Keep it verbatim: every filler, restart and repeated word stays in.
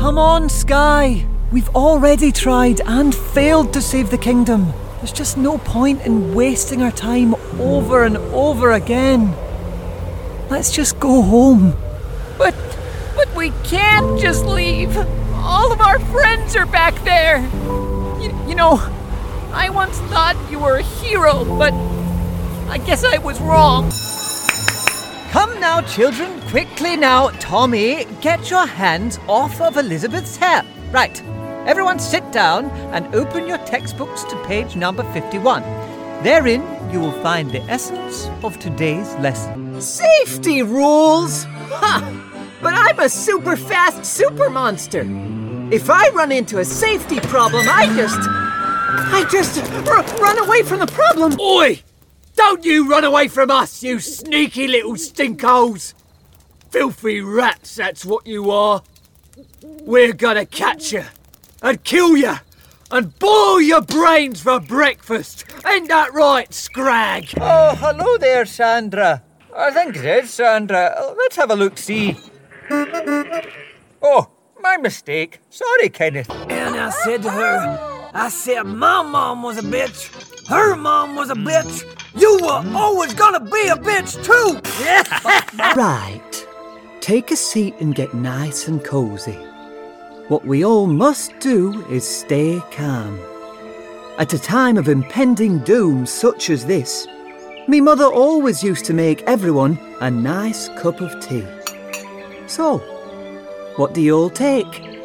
Come on, Skye. We've already tried and failed to save the kingdom. There's just no point in wasting our time over and over again. Let's just go home. But, but we can't just leave. All of our friends are back there. You, you know, I once thought you were a hero, but I guess I was wrong. Come now, children, quickly now. Tommy, get your hands off of Elizabeth's hair. Right, everyone sit down and open your textbooks to page number fifty-one. Therein, you will find the essence of today's lesson. Safety rules? Ha! But I'm a super fast super monster. If I run into a safety problem, I just... I just r- run away from the problem. Oi! Don't you run away from us, you sneaky little stinkholes! Filthy rats, that's what you are. We're gonna catch you, and kill you, and boil your brains for breakfast. Ain't that right, Scrag? Oh, hello there, Sandra. I think it is Sandra. Let's have a look-see. Oh, my mistake. Sorry, Kenneth. And I said to her, I said my mom was a bitch, her mom was a bitch, you were always gonna be a bitch too! Right. Take a seat and get nice and cozy. What we all must do is stay calm. At a time of impending doom such as this, me mother always used to make everyone a nice cup of tea. So, what do you all take?